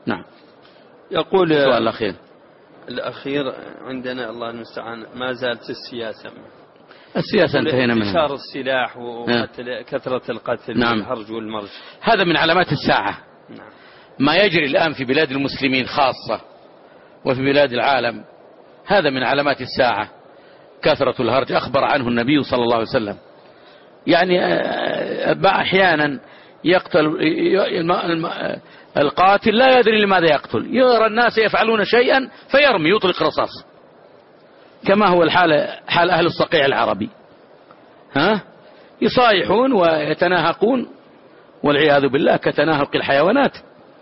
نعم. يقول السؤال الأخير عندنا الله المستعان ما زالت السياسة انتهينا منها، انتشار السلاح وكثرة القتل نعم. والهرج والمرج، هذا من علامات الساعة. نعم. ما يجري الآن في بلاد المسلمين خاصة وفي بلاد العالم هذا من علامات الساعة، كثرة الهرج. أخبر عنه النبي صلى الله عليه وسلم، يعني أحيانا يقتل القاتل لا يدري لماذا يقتل، يرى الناس يفعلون شيئا فيرمي يطلق رصاص، كما هو حال أهل الصقيع العربي، يصايحون ويتناهقون والعياذ بالله كتناهق الحيوانات،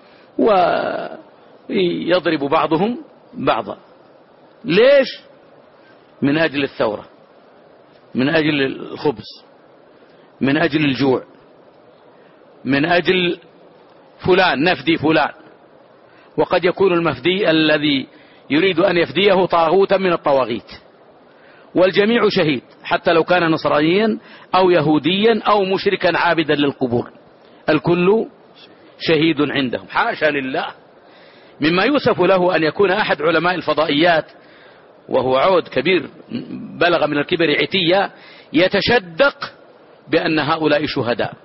ويضرب بعضهم بعضا. ليش؟ من أجل الثورة، من أجل الخبز، من أجل الجوع، من أجل فلان نفدي فلان. وقد يكون المفدي الذي يريد أن يفديه طاغوتا من الطواغيت، والجميع شهيد حتى لو كان نصرانيا أو يهوديا أو مشركا عابدا للقبور، الكل شهيد عندهم. حاشا لله. مما يوصف له أن يكون أحد علماء الفضائيات وهو عود كبير بلغ من الكبر عتية يتشدق بأن هؤلاء شهداء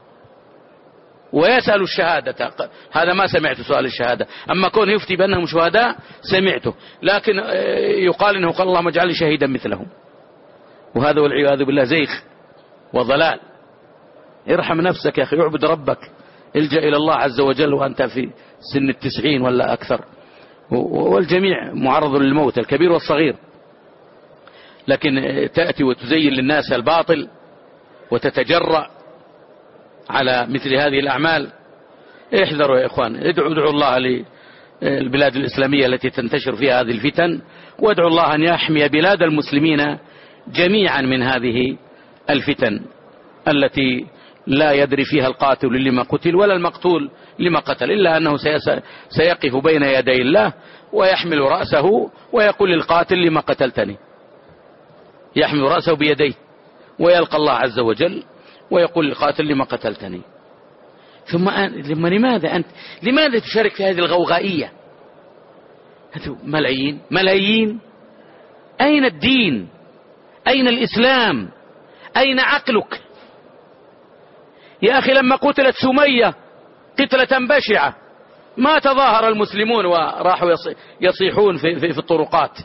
ويسأل الشهادة. هذا ما سمعت سؤال الشهادة، أما كون يفتي بأنهم شهداء سمعته، لكن يقال إنه قال اللهم اجعلني شهيدا مثلهم، وهذا والعياذ بالله زيخ وضلال. ارحم نفسك يا أخي، اعبد ربك، الجأ إلى الله عز وجل وأنت في سن 90 ولا أكثر، والجميع معرض للموت الكبير والصغير. لكن تأتي وتزين للناس الباطل وتتجرأ على مثل هذه الأعمال. احذروا يا إخوان، ادعوا الله للبلاد الإسلامية التي تنتشر فيها هذه الفتن، وادعوا الله أن يحمي بلاد المسلمين جميعا من هذه الفتن التي لا يدري فيها القاتل لما قتل ولا المقتول لما قتل، إلا أنه سيقف بين يدي الله ويحمل رأسه ويقول للقاتل لما قتلتني، يحمل رأسه بيديه ويلقى الله عز وجل ويقول للقاتل لما قتلتني. ثم لماذا تشارك في هذه الغوغائية؟ ملايين. أين الدين؟ أين الإسلام؟ أين عقلك يا أخي؟ لما قتلت سمية قتلة بشعة ما تظاهر المسلمون وراحوا يصيحون في الطرقات.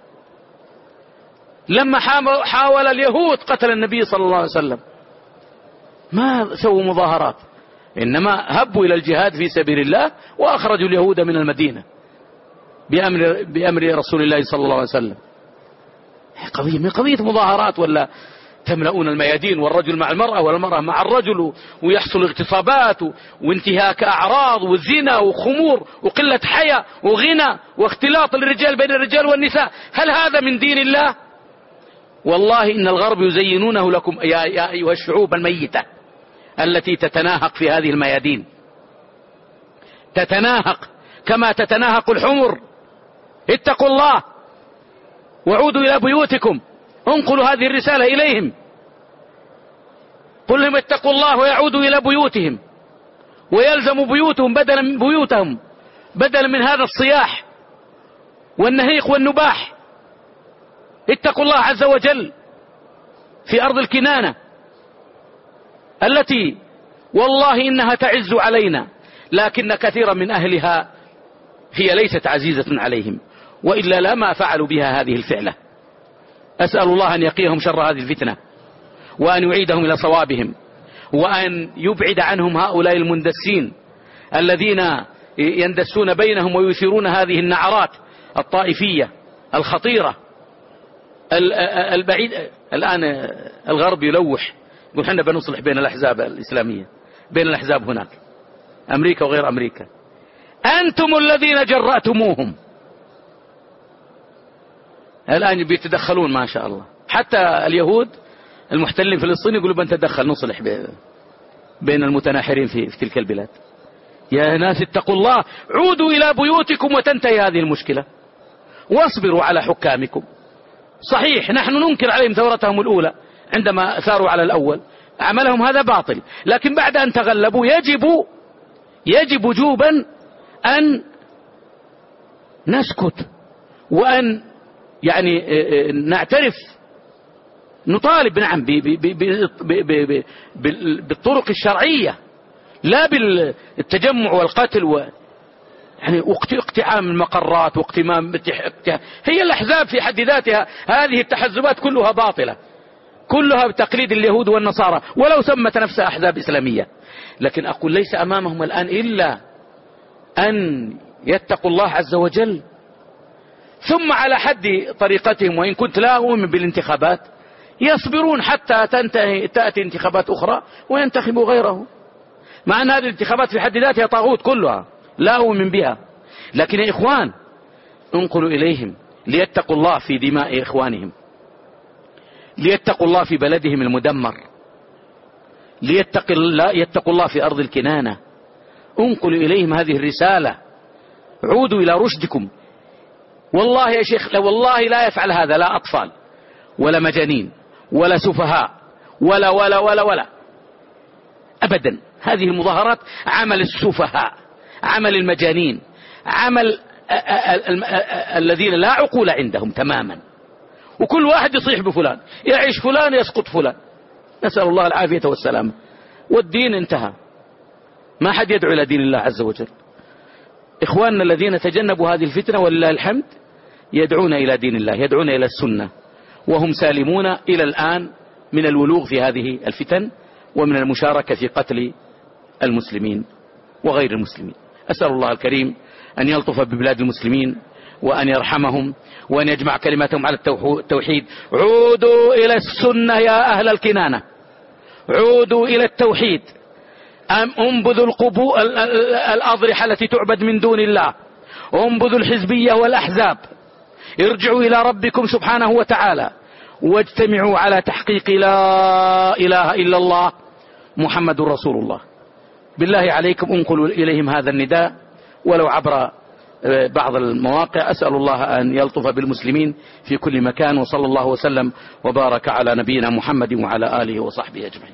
لما حاول اليهود قتل النبي صلى الله عليه وسلم ما سووا مظاهرات، إنما هبوا إلى الجهاد في سبيل الله وأخرجوا اليهود من المدينة بأمر رسول الله صلى الله عليه وسلم. قضية مظاهرات ولا تملؤون الميادين والرجل مع المرأة والمرأة مع الرجل ويحصل اغتصابات وانتهاك أعراض وزنا وخمور وقلة حياء وغنى واختلاط الرجال بين الرجال والنساء. هل هذا من دين الله؟ والله إن الغرب يزينونه لكم يا أيها الشعوب الميتة التي تتناهق في هذه الميادين، تتناهق كما تتناهق الحمر. اتقوا الله وعودوا إلى بيوتكم، انقلوا هذه الرسالة إليهم، قل لهم اتقوا الله ويعودوا إلى بيوتهم ويلزموا بيوتهم بدلا من هذا الصياح والنهيق والنباح. اتقوا الله عز وجل في أرض الكنانة التي والله إنها تعز علينا، لكن كثيرا من أهلها هي ليست عزيزة عليهم، وإلا لما فعلوا بها هذه الفعلة. أسأل الله أن يقيهم شر هذه الفتنة وأن يعيدهم إلى صوابهم، وأن يبعد عنهم هؤلاء المندسين الذين يندسون بينهم ويثيرون هذه النعرات الطائفية الخطيرة البعيد. الآن الغرب يلوح يقول حنا بنصلح بين الأحزاب الإسلامية، بين الأحزاب هناك أمريكا وغير أمريكا. أنتم الذين جرأتموهم. الآن بيتدخلون ما شاء الله، حتى اليهود المحتلين فلسطين يقولوا بنتدخل نصلح بين المتناحرين في تلك البلاد. يا ناس اتقوا الله، عودوا إلى بيوتكم وتنتهي هذه المشكلة، واصبروا على حكامكم. صحيح نحن ننكر عليهم ثورتهم الأولى عندما ثاروا على الأول، عملهم هذا باطل، لكن بعد أن تغلبوا يجب وجوبا أن نسكت وأن يعني نعترف، نطالب نعم بالطرق الشرعية، لا بالتجمع والقتل يعني اقتحام المقرات واقتمام. هي الأحزاب في حد ذاتها هذه التحزبات كلها باطلة، كلها بتقليد اليهود والنصارى ولو سمت نفسها أحزاب إسلامية. لكن أقول ليس أمامهم الآن إلا أن يتقوا الله عز وجل، ثم على حد طريقتهم، وإن كنت لا أؤمن بالانتخابات، يصبرون حتى تأتي انتخابات أخرى وينتخبوا غيره، مع أن هذه الانتخابات في حد ذاتها طاغوت كلها لا أؤمن بها. لكن يا إخوان انقلوا إليهم ليتقوا الله في دماء إخوانهم، ليتقوا الله في بلدهم المدمر، يتقوا الله في أرض الكنانة. انقلوا إليهم هذه الرسالة، عودوا إلى رشدكم. والله يا شيخ والله لا يفعل هذا لا أطفال ولا مجانين ولا سفهاء ولا ولا ولا ولا أبدا. هذه المظاهرات عمل السفهاء، عمل المجانين، عمل الذين لا عقول عندهم تماما، وكل واحد يصيح بفلان، يعيش فلان يسقط فلان، نسأل الله العافية والسلامة. والدين انتهى، ما حد يدعو إلى دين الله عز وجل. إخواننا الذين تجنبوا هذه الفتنة ولله الحمد يدعون إلى دين الله، يدعون إلى السنة، وهم سالمون إلى الآن من الولوغ في هذه الفتن ومن المشاركة في قتل المسلمين وغير المسلمين. أسأل الله الكريم أن يلطف ببلاد المسلمين وأن يرحمهم وأن يجمع كلماتهم على التوحيد. عودوا إلى السنة يا أهل الكنانة، عودوا إلى التوحيد، انبذوا الأضرحة التي تعبد من دون الله، انبذوا الحزبية والأحزاب، ارجعوا إلى ربكم سبحانه وتعالى واجتمعوا على تحقيق لا إله إلا الله محمد رسول الله. بالله عليكم انقلوا إليهم هذا النداء ولو عبر بعض المواقع. أسأل الله أن يلطف بالمسلمين في كل مكان، وصلى الله وسلم وبارك على نبينا محمد وعلى آله وصحبه أجمعين.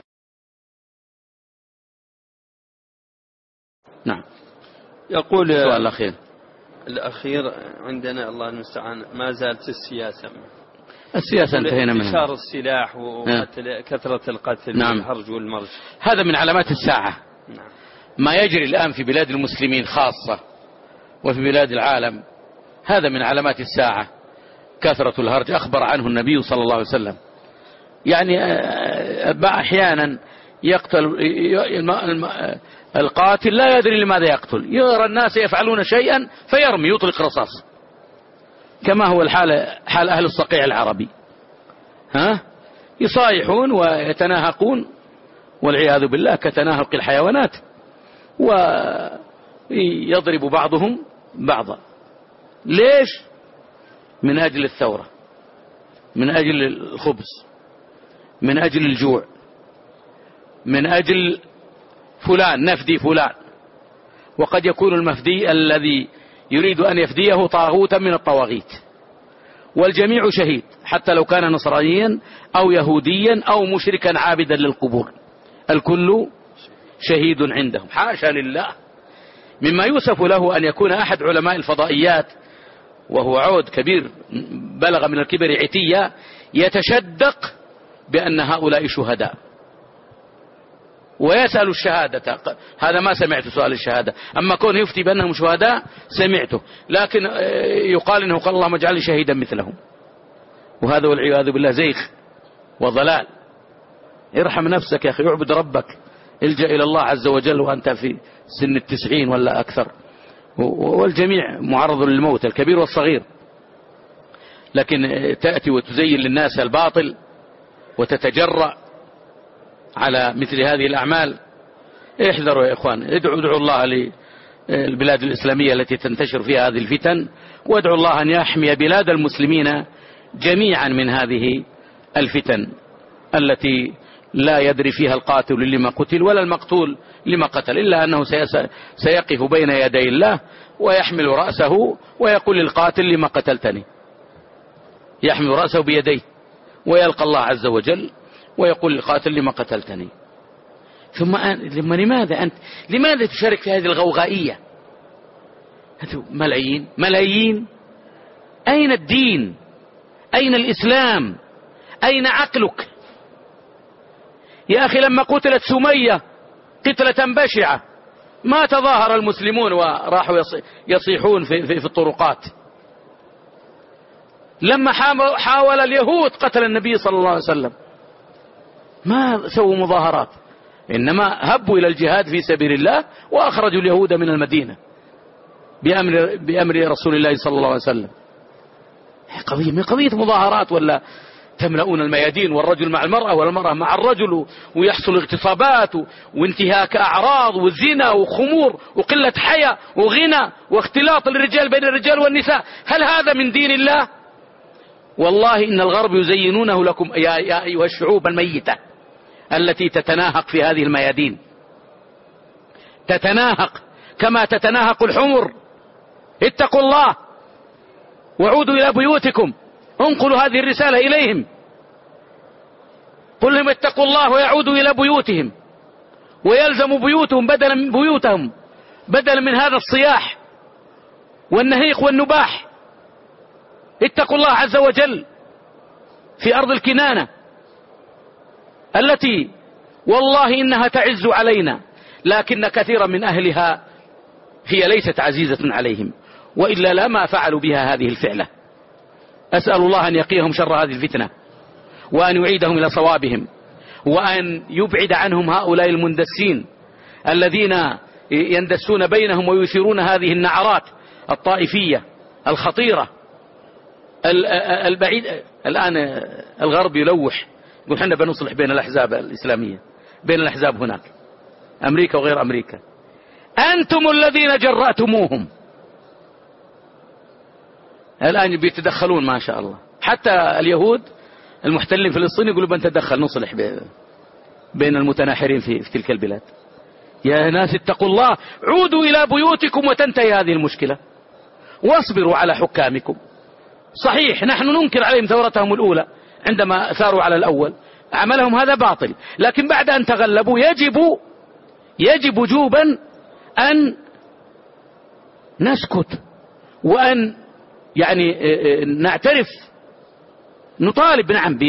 نعم. يقول السؤال الأخير عندنا الله المستعان ما زالت السياسة انتهينا منها، انتشار السلاح وكثرة القتل نعم. والهرج والمرج، هذا من علامات الساعة. نعم. ما يجري الآن في بلاد المسلمين خاصة وفي بلاد العالم هذا من علامات الساعة، كثرة الهرج. أخبر عنه النبي صلى الله عليه وسلم، يعني أحيانا يقتل القاتل لا يدري لماذا يقتل، يرى الناس يفعلون شيئا فيرمي يطلق رصاص، كما هو حال أهل الصقيع العربي، يصايحون ويتناهقون والعياذ بالله كتناهق الحيوانات، ويضرب بعضهم بعضا. ليش؟ من أجل الثورة، من أجل الخبز، من أجل الجوع، من أجل فلان نفدي فلان. وقد يكون المفدي الذي يريد أن يفديه طاغوتا من الطواغيت، والجميع شهيد حتى لو كان نصرانيا أو يهوديا أو مشركا عابدا للقبور، الكل شهيد عندهم حاشا لله. مما يوصف له أن يكون أحد علماء الفضائيات وهو عود كبير بلغ من الكبر عتيا يتشدق بأن هؤلاء شهداء ويسأل الشهادة. هذا ما سمعت سؤال الشهادة، أما كون يفتي بأنهم شهداء سمعته، لكن يقال إنه قال اللهم اجعلني شهيدا مثلهم، وهذا والعياذ بالله زيخ وضلال. ارحم نفسك يا أخي، اعبد ربك، الجأ إلى الله عز وجل وأنت في سن 90 ولا أكثر، والجميع معرض للموت الكبير والصغير. لكن تأتي وتزين للناس الباطل وتتجرأ على مثل هذه الأعمال. احذروا يا إخوان، ادعوا الله للبلاد الإسلامية التي تنتشر فيها هذه الفتن، وادعوا الله أن يحمي بلاد المسلمين جميعا من هذه الفتن التي لا يدري فيها القاتل لما قتل ولا المقتول لما قتل، إلا أنه سيقف بين يدي الله ويحمل رأسه ويقول للقاتل لما قتلتني، يحمل رأسه بيديه ويلقى الله عز وجل ويقول للقاتل لما قتلتني. ثم لماذا تشارك في هذه الغوغائية؟ ملايين. أين الدين؟ أين الإسلام؟ أين عقلك؟ يا أخي لما قتلت سمية قتلة بشعة ما تظاهر المسلمون وراحوا يصيحون في الطرقات. لما حاول اليهود قتل النبي صلى الله عليه وسلم ما سووا مظاهرات، إنما هبوا إلى الجهاد في سبيل الله وأخرجوا اليهود من المدينة بأمر رسول الله صلى الله عليه وسلم. قضية من قضية مظاهرات ولا تملؤون الميادين والرجل مع المرأة والمرأة مع الرجل ويحصل اغتصابات وانتهاك أعراض وزنا وخمور وقلة حياء وغنى واختلاط الرجال بين الرجال والنساء. هل هذا من دين الله؟ والله إن الغرب يزينونه لكم يا أيها الشعوب الميتة التي تتناهق في هذه الميادين، تتناهق كما تتناهق الحمر. اتقوا الله وعودوا إلى بيوتكم. انقلوا هذه الرسالة إليهم، قل لهم اتقوا الله ويعودوا إلى بيوتهم ويلزموا بيوتهم بدلا من هذا الصياح والنهيق والنباح. اتقوا الله عز وجل في أرض الكنانة التي والله إنها تعز علينا، لكن كثيرا من أهلها هي ليست عزيزة عليهم، وإلا لما فعلوا بها هذه الفعلة. أسأل الله أن يقيهم شر هذه الفتنة وأن يعيدهم إلى صوابهم وأن يبعد عنهم هؤلاء المندسين الذين يندسون بينهم ويثيرون هذه النعرات الطائفية الخطيرة البعيد. الآن الغرب يلوح يقول حنا بنصلح بين الأحزاب الإسلامية، بين الأحزاب هناك أمريكا وغير أمريكا. أنتم الذين جرأتموهم. الآن بيتدخلون ما شاء الله، حتى اليهود المحتلين فلسطين يقولوا بنتدخل نصلح بين المتناحرين في تلك البلاد. يا ناس اتقوا الله، عودوا إلى بيوتكم وتنتهي هذه المشكلة واصبروا على حكامكم. صحيح نحن ننكر عليهم ثورتهم الأولى عندما ثاروا على الأول، عملهم هذا باطل، لكن بعد أن تغلبوا يجب وجوبا أن نسكت وأن يعني نعترف، نطالب نعم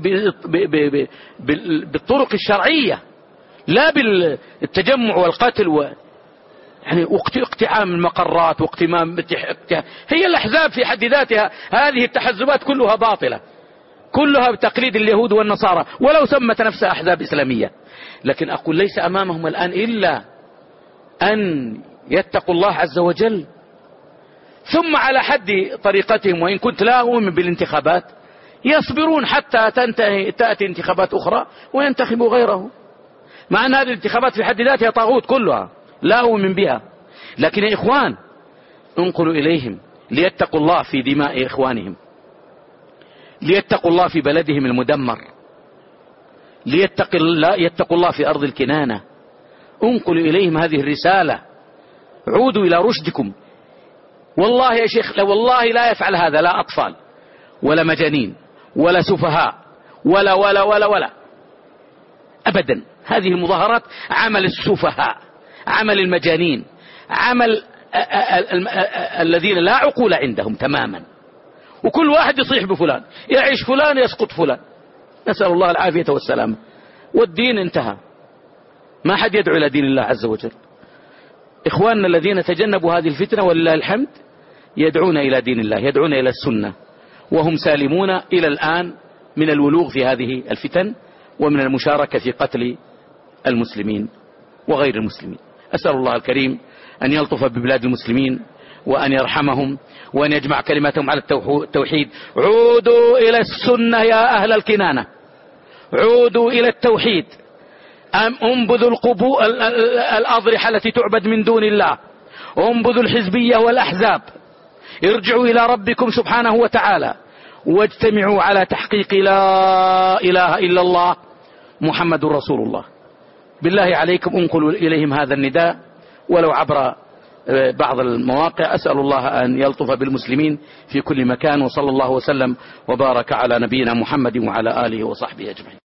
بالطرق الشرعية، لا بالتجمع والقتل يعني اقتحام المقرات واقتمام. هي الأحزاب في حد ذاتها هذه التحزبات كلها باطلة، كلها بتقليد اليهود والنصارى ولو سمت نفسها أحزاب إسلامية. لكن أقول ليس أمامهم الآن إلا أن يتقوا الله عز وجل، ثم على حد طريقتهم، وإن كنت لا أؤمن بالانتخابات، يصبرون حتى تأتي انتخابات أخرى وينتخبوا غيره، مع أن هذه الانتخابات في حد ذاتها طاغوت كلها لا أؤمن بها. لكن يا إخوان انقلوا إليهم ليتقوا الله في دماء إخوانهم، ليتقوا الله في بلدهم المدمر، يتقوا الله في أرض الكنانة. انقلوا إليهم هذه الرسالة، عودوا إلى رشدكم. والله يا شيخ والله لا يفعل هذا لا أطفال ولا مجانين ولا سفهاء ولا ولا ولا ولا أبدا. هذه المظاهرات عمل السفهاء، عمل المجانين، عمل الذين لا عقول عندهم تماما، وكل واحد يصيح بفلان، يعيش فلان يسقط فلان، نسأل الله العافية والسلامة. والدين انتهى، ما حد يدعو إلى دين الله عز وجل. إخواننا الذين تجنبوا هذه الفتنة ولله الحمد يدعون إلى دين الله، يدعون إلى السنة، وهم سالمون إلى الآن من الولوغ في هذه الفتن ومن المشاركة في قتل المسلمين وغير المسلمين. أسأل الله الكريم أن يلطف ببلاد المسلمين وأن يرحمهم وأن يجمع كلماتهم على التوحيد. عودوا إلى السنة يا أهل الكنانة، عودوا إلى التوحيد، انبذوا الأضرحة التي تعبد من دون الله، انبذوا الحزبية والأحزاب، ارجعوا إلى ربكم سبحانه وتعالى واجتمعوا على تحقيق لا إله إلا الله محمد رسول الله. بالله عليكم انقلوا إليهم هذا النداء ولو عبر بعض المواقع. أسأل الله أن يلطف بالمسلمين في كل مكان، وصلى الله وسلم وبارك على نبينا محمد وعلى آله وصحبه أجمعين.